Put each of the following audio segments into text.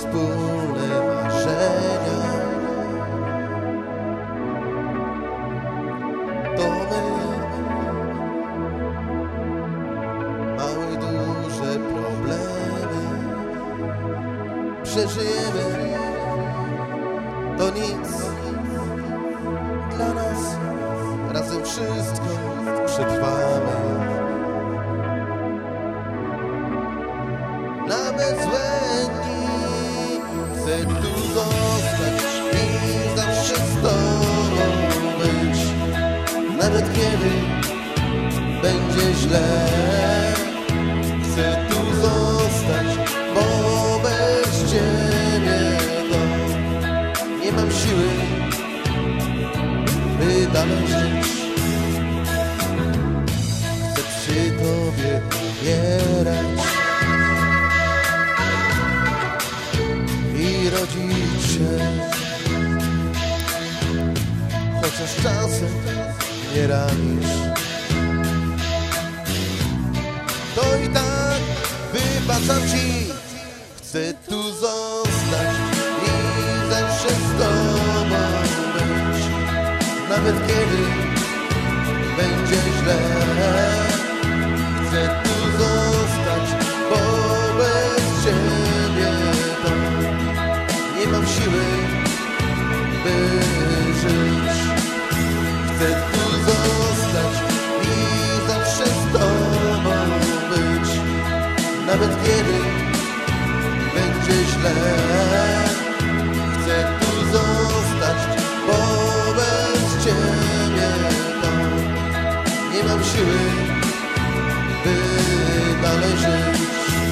wspólne marzenia. To my, małe i duże problemy, przeżyjemy, to nic dla nas, razem wszystko przetrwamy. Nawet złe dni chcę tu zostać i zawsze z tobą być. Nawet kiedy będzie źle, chcę tu zostać, bo bez ciebie to nie mam siły, by dalej żyć. Chcę przy tobie umierać i rodzić się, chociaż czasem mnie ranisz. To i tak wybaczam ci. Chcę tu zostać i zawsze z tobą być. Nawet kiedy będzie źle, chcę tu zostać, bo bez ciebie to nie mam siły, by żyć. Chcę tu zostać i zawsze z tobą być. Nawet kiedy będzie źle, chcę tu zostać, bo bez ciebie to nie mam siły, by dalej żyć.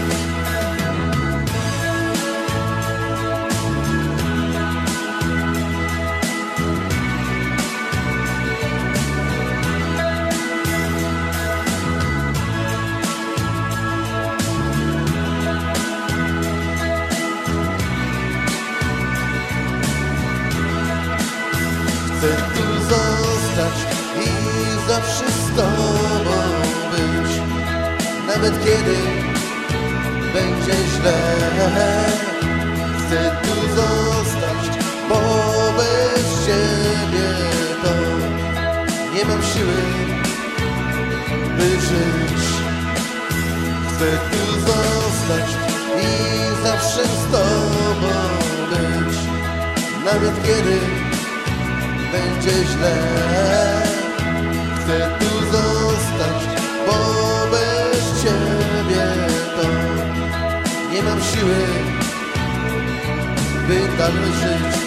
Chcę tu zostać i zawsze z tobą być. Nawet kiedy będzie źle, chcę tu zostać, bo bez ciebie to nie mam siły, by żyć. Chcę tu zostać i zawsze z tobą być. Nawet kiedy będzie źle, chcę tu zostać, bo bez ciebie to nie mam siły, by dalej żyć.